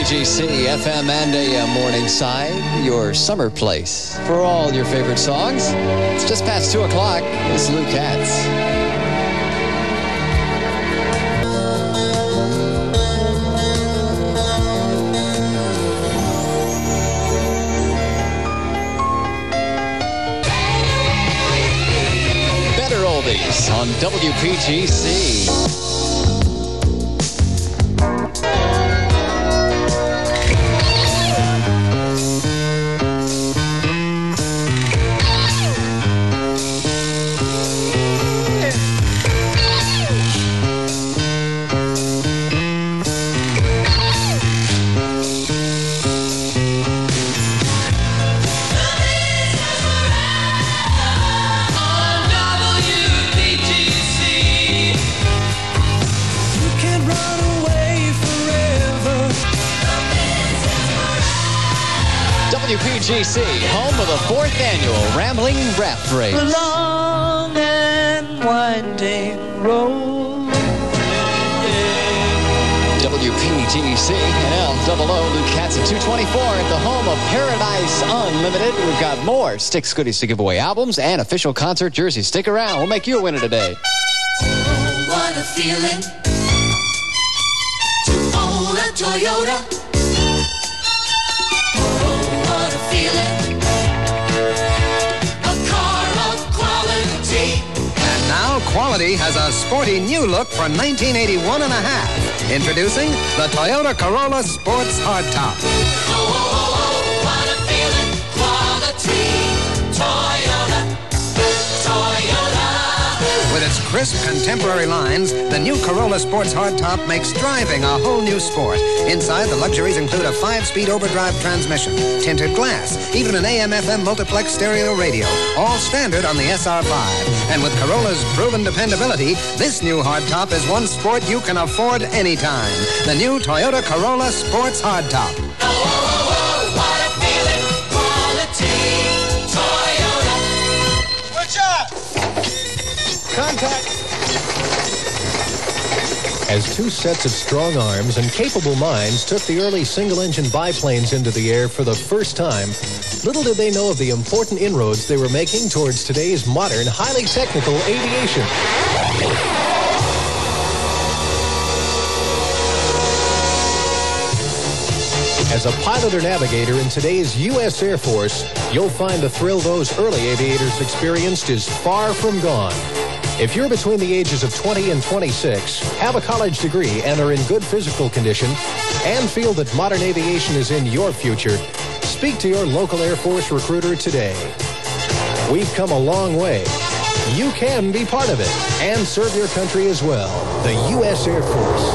WPGC, FM and AM Morningside, your summer place for all your favorite songs. It's just past 2 o'clock. It's Lou Katz. Better oldies on WPGC. WPGC, home of the 4th annual Rambling Raft Race. The long and winding road. WPGC and LOO, Lou Katz at 224 at the home of Paradise Unlimited. We've got more Styx goodies to give away, albums and official concert jerseys. Stick around. We'll make you a winner today. Oh, what a feeling to own a Toyota. Feeling a car of quality. And now quality has a sporty new look for 1981 and a half. Introducing the Toyota Corolla Sports Hardtop. Oh, what a feeling. Quality. Toyota. With its crisp contemporary lines, the new Corolla Sports Hardtop makes driving a whole new sport. Inside, the luxuries include a 5-speed overdrive transmission, tinted glass, even an AM/FM multiplex stereo radio, all standard on the SR5. And with Corolla's proven dependability, this new hardtop is one sport you can afford anytime. The new Toyota Corolla Sports Hardtop. Oh, what a feeling. Quality. Toyota. Watch out! Contact. As two sets of strong arms and capable minds took the early single-engine biplanes into the air for the first time, little did they know of the important inroads they were making towards today's modern, highly technical aviation. As a pilot or navigator in today's U.S. Air Force, you'll find the thrill those early aviators experienced is far from gone. If you're between the ages of 20 and 26, have a college degree and are in good physical condition, and feel that modern aviation is in your future, speak to your local Air Force recruiter today. We've come a long way. You can be part of it and serve your country as well. The U.S. Air Force.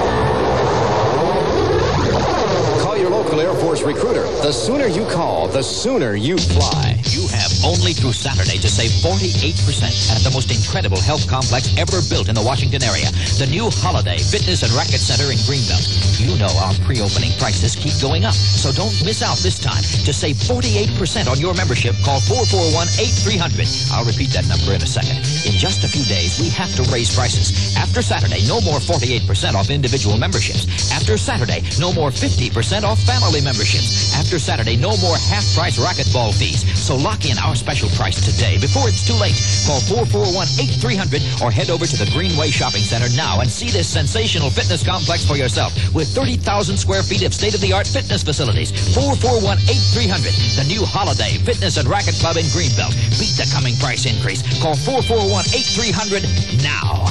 Call your local Air Force recruiter. The sooner you call, the sooner you fly. You have only through Saturday to save 48% at the most incredible health complex ever built in the Washington area. The new Holiday Fitness and Racket Center in Greenbelt. You know our pre-opening prices keep going up, so don't miss out this time. To save 48% on your membership, call 441-8300. I'll repeat that number in a second. In just a few days, we have to raise prices. After Saturday, no more 48% off individual memberships. After Saturday, no more 50% off family memberships. After Saturday, no more half-price racquetball fees. So lock in our special price today before it's too late. Call 441-8300 or head over to the Greenway Shopping Center now and see this sensational fitness complex for yourself with 30,000 square feet of state-of-the-art fitness facilities. 441-8300, the new Holiday Fitness and Racket Club in Greenbelt. Beat the coming price increase. Call 441-8300 now.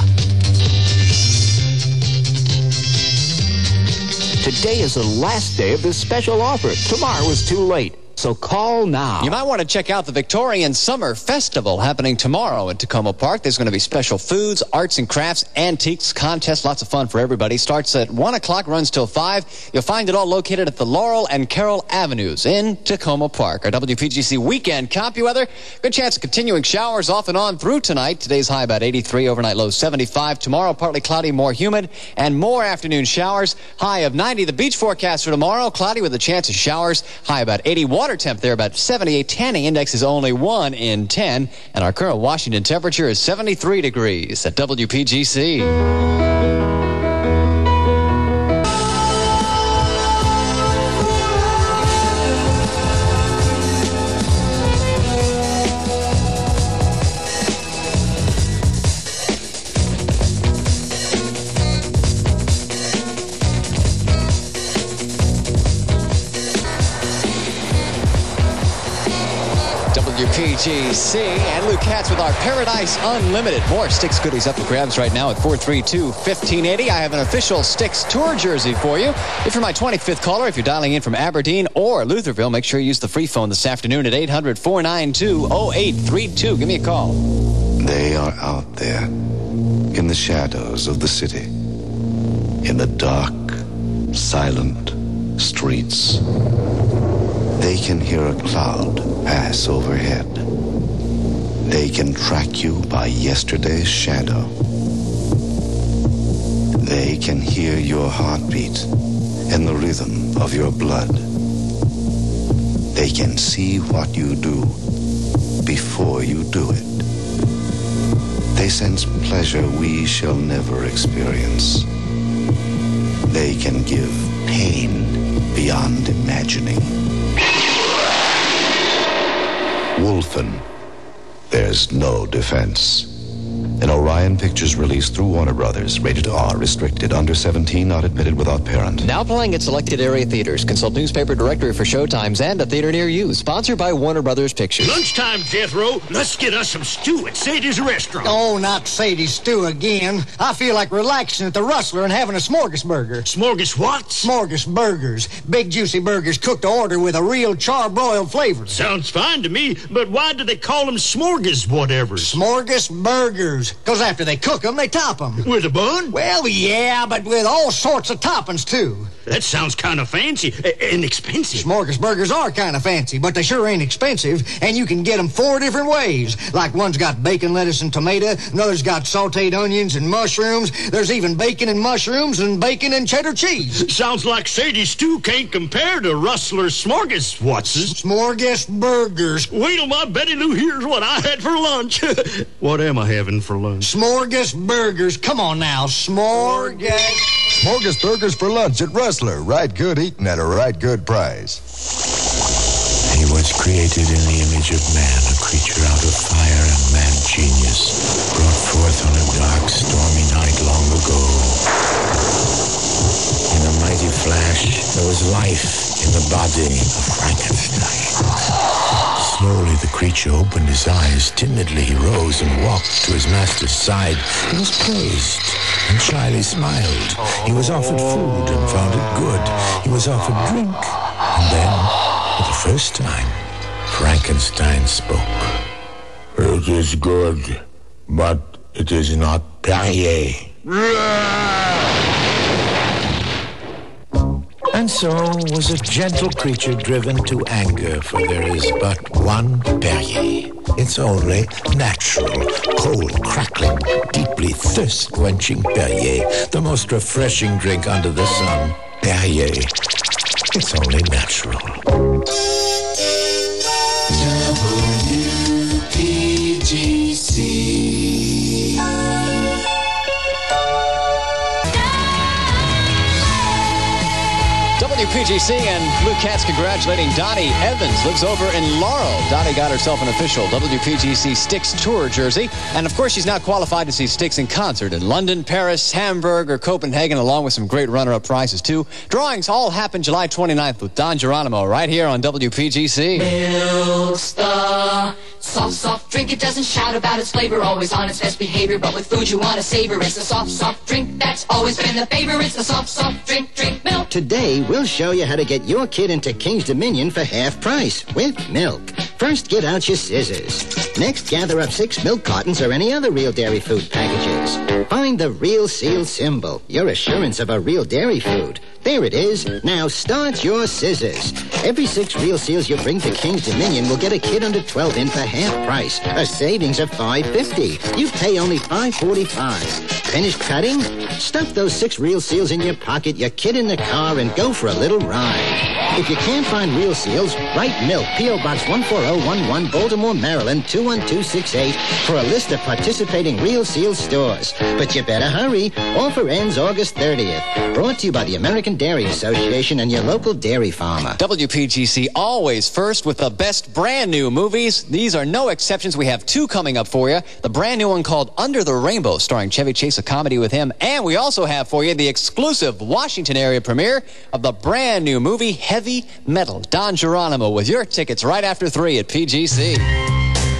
Today is the last day of this special offer. Tomorrow is too late. So call now. You might want to check out the Victorian Summer Festival happening tomorrow at Tacoma Park. There's going to be special foods, arts and crafts, antiques, contests, lots of fun for everybody. Starts at 1 o'clock, runs till 5. You'll find it all located at the Laurel and Carroll Avenues in Tacoma Park. Our WPGC weekend CompuWeather. Good chance of continuing showers off and on through tonight. Today's high about 83, overnight low 75. Tomorrow, partly cloudy, more humid, and more afternoon showers. High of 90. The beach forecast for tomorrow, cloudy with a chance of showers. High about 80. Water temp there about 78. Tanning index is only 1 in 10. And our current Washington temperature is 73 degrees at WPGC. WPGC. And Luke Katz with our Paradise Unlimited. More Styx goodies up for grabs right now at 432-1580. I have an official Styx tour jersey for you. If you're my 25th caller, if you're dialing in from Aberdeen or Lutherville, make sure you use the free phone this afternoon at 800-492-0832. Give me a call. They are out there in the shadows of the city, in the dark, silent streets. They can hear a cloud pass overhead. They can track you by yesterday's shadow. They can hear your heartbeat and the rhythm of your blood. They can see what you do before you do it. They sense pleasure we shall never experience. They can give pain beyond imagining. Wolfen, there's no defense. An Orion Pictures release through Warner Brothers, rated R, restricted, under 17, not admitted without parent. Now playing at selected area theaters. Consult newspaper directory for showtimes and a theater near you. Sponsored by Warner Brothers Pictures. Lunchtime, Jethro. Let's get us some stew at Sadie's restaurant. Oh, not Sadie's stew again. I feel like relaxing at the Rustler and having a smorgasburger. Smorgas what? Smorgasburgers. Big juicy burgers cooked to order with a real charbroiled flavor. Sounds fine to me, but why do they call them smorgas whatevers? Smorgasburgers. Because after they cook them, they top them. With a bun? Well, yeah, but with all sorts of toppings, too. That sounds kind of fancy and expensive. Smorgasburgers are kind of fancy, but they sure ain't expensive, and you can get them 4 different ways. Like one's got bacon, lettuce, and tomato, another's got sauteed onions and mushrooms. There's even bacon and mushrooms and bacon and cheddar cheese. Sounds like Sadie's stew can't compare to Rustler's smorgas whatses. Smorgasburgers. Wait till my Betty Lou hears what I had for lunch. What am I having for lunch? Smorgasburgers. Come on now, Smorgasburgers for lunch at Rustler. Right good eating at a right good price. He was created in the image of man, a creature out of fire and mad genius, brought forth on a dark, stormy night long ago. In a mighty flash, there was life in the body of Frankenstein. Slowly the creature opened his eyes. Timidly he rose and walked to his master's side. He was praised and shyly smiled. He was offered food and found it good. He was offered drink. And then, for the first time, Frankenstein spoke. It is good, but it is not Perrier. And so was a gentle creature driven to anger, for there is but one Perrier. It's only natural, cold, crackling, deeply thirst-quenching Perrier, the most refreshing drink under the sun. Perrier. It's only natural. WPGC. WPGC and Luke Katz congratulating Donnie Evans. Lives over in Laurel. Donnie got herself an official WPGC Styx tour jersey. And, of course, she's now qualified to see Styx in concert in London, Paris, Hamburg, or Copenhagen, along with some great runner-up prizes, too. Drawings all happen July 29th with Don Geronimo right here on WPGC. Milk Star, soft drink. It doesn't shout about its flavor, always on its best behavior. But with food you want to savor, it's the soft drink that's always been the favor. It's the soft drink, drink milk. Today, we'll show you how to get your kid into King's Dominion for half price with milk. First, get out your scissors. Next, gather up 6 milk cartons or any other real dairy food packages. Find the Real Seal symbol, your assurance of a real dairy food. There it is. Now start your scissors. Every 6 Real Seals you bring to King's Dominion will get a kid under 12 in for half price, a savings of $5.50. You pay only $5.45. Finished cutting? Stuff those 6 Real Seals in your pocket, your kid in the car, and go for a little ride. If you can't find Real Seals, write Milk, P.O. Box 14011, Baltimore, Maryland, 21268 for a list of participating Real Seal stores. But you better hurry. Offer ends August 30th. Brought to you by the American Dairy Association and your local dairy farmer. WPGC always first with the best brand new movies. These are no exceptions. We have 2 coming up for you. The brand new one called Under the Rainbow, starring Chevy Chase, a comedy with him. And we also have for you the exclusive Washington area premiere of the brand new movie Heavy Metal. Don Geronimo with your tickets right after 3 at PGC.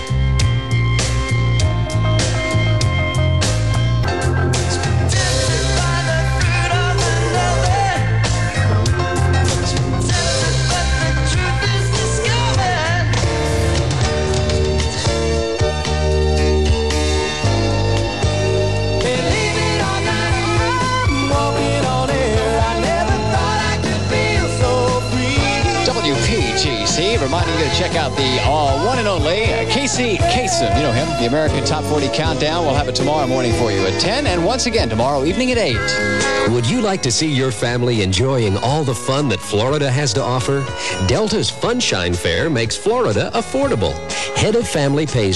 reminding you to check out the one and only Casey Kasem. You know him, the American Top 40 Countdown. We'll have it tomorrow morning for you at 10, and once again tomorrow evening at 8. Would you like to see your family enjoying all the fun that Florida has to offer? Delta's Funshine Fair makes Florida affordable. Head of family pays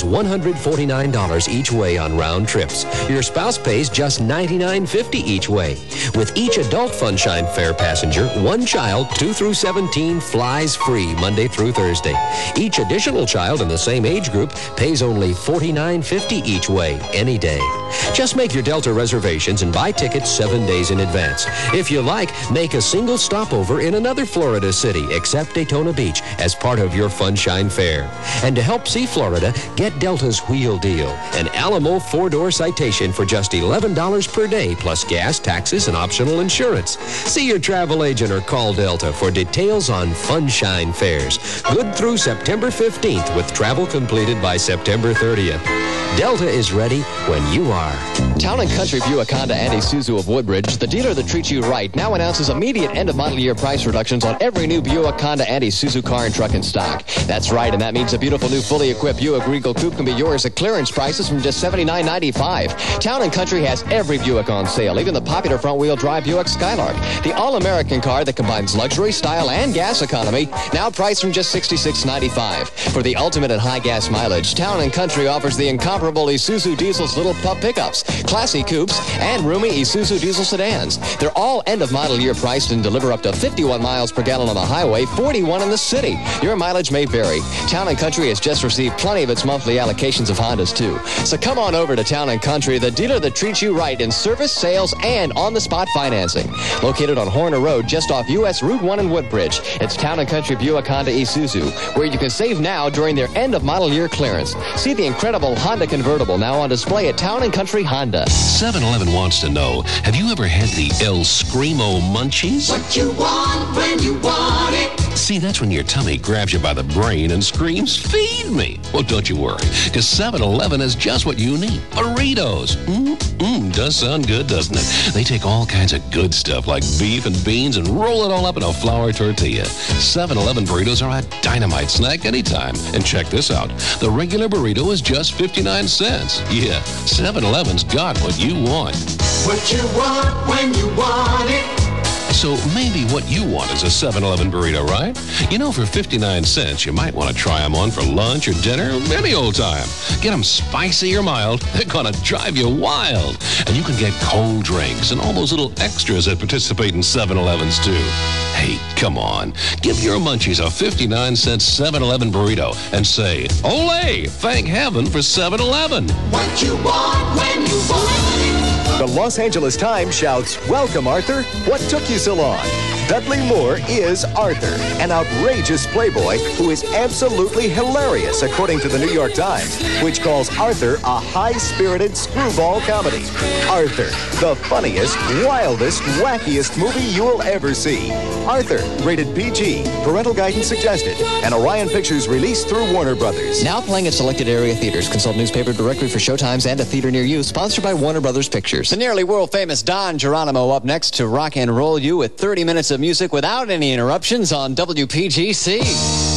$149 each way on round trips. Your spouse pays just $99.50 each way. With each adult Funshine Fair passenger, one child 2 through 17 flies free Monday through Thursday. Each additional child in the same age group pays only $49.50 each way, any day. Just make your Delta reservations and buy tickets 7 days in advance. If you like, make a single stopover in another Florida city except Daytona Beach as part of your Funshine Fair. And to help see Florida, get Delta's Wheel Deal, an Alamo 4-door citation for just $11 per day plus gas, taxes, and optional insurance. See your travel agent or call Delta for details on Funshine Fairs. Good through September 15th with travel completed by September 30th. Delta is ready when you are. Town & Country Buick Honda and Isuzu of Woodbridge, the dealer that treats you right, now announces immediate end-of-model year price reductions on every new Buick, Honda, and Isuzu car and truck in stock. That's right, and that means a beautiful new fully equipped Buick Regal Coupe can be yours at clearance prices from just $79.95. Town & Country has every Buick on sale, even the popular front-wheel drive Buick Skylark. The all-American car that combines luxury, style, and gas economy, now priced from just $66.95. For the ultimate in high gas mileage, Town & Country offers the incomparable Isuzu Diesel's Little Pup pickups, classy coupes, and roomy Isuzu Diesel sedans. They're all end-of-model year priced and deliver up to 51 miles per gallon on the highway, 41 in the city. Your mileage may vary. Town & Country has just received plenty of its monthly allocations of Hondas, too. So come on over to Town & Country, the dealer that treats you right in service, sales, and on-the-spot financing. Located on Horner Road, just off U.S. Route 1 in Woodbridge, it's Town & Country Buick Honda Isuzu, where you can save now during their end-of-model year clearance. See the incredible Honda convertible now on display at Town & Country Honda. 7-Eleven wants to know, have you ever had the El Screamo Munchies? What you want when you want it. See, that's when your tummy grabs you by the brain and screams, feed me. Well, don't you worry, because 7-Eleven has just what you need. Burritos. Does sound good, doesn't it? They take all kinds of good stuff like beef and beans and roll it all up in a flour tortilla. 7-Eleven burritos are a dynamite snack anytime. And check this out. The regular burrito is just 59 cents. Yeah, 7-Eleven's got what you want. What you want when you want it. So maybe what you want is a 7-Eleven burrito, right? You know, for 59 cents, you might want to try them on for lunch or dinner, any old time. Get them spicy or mild. They're going to drive you wild. And you can get cold drinks and all those little extras that participate in 7-Elevens, too. Hey, come on. Give your munchies a 59-cent 7-Eleven burrito and say, "Olé! Thank heaven for 7-Eleven." What you want when you want it. The Los Angeles Times shouts, "Welcome, Arthur. What took you so long?" Dudley Moore is Arthur, an outrageous playboy who is absolutely hilarious, according to the New York Times, which calls Arthur a high-spirited screwball comedy. Arthur, the funniest, wildest, wackiest movie you'll ever see. Arthur, rated PG, parental guidance suggested, and Orion Pictures released through Warner Brothers. Now playing at selected area theaters. Consult newspaper directory for showtimes and a theater near you. Sponsored by Warner Brothers Pictures. The nearly world-famous Don Geronimo up next to rock and roll you with 30 minutes of music without any interruptions on WPGC.